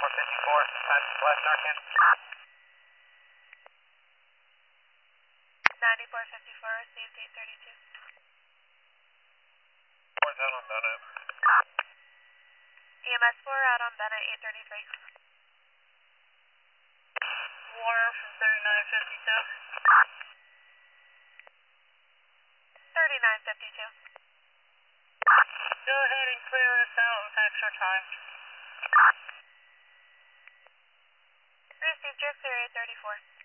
Times West Narcan. 9454, received 832. Four's out on Bennett. EMS 4 out on Bennett, 833. Warner from 3952. 3952. Go ahead and clear this out with extra time. Received your clear 834.